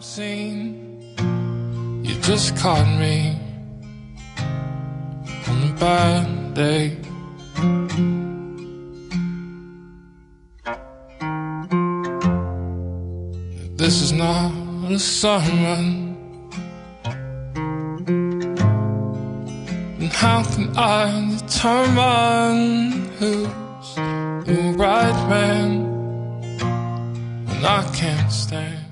scene. You just caught me on a bad day. This is not a sermon, and how can I determine who's the right man when I can't stand